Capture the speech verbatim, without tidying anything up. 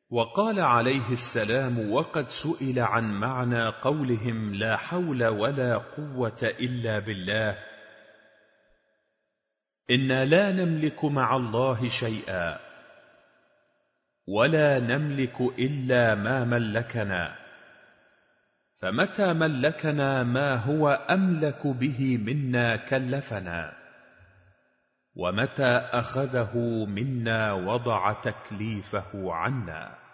وقال عليه السلام وقد سئل عن معنى قولهم لا حول ولا قوة إلا بالله: إنا لا نملك مع الله شيئا، ولا نملك إلا ما ملكنا، فمتى ملكنا ما هو أملك به منا كلفنا، ومتى أخذه منا وضع تكليفه عنا.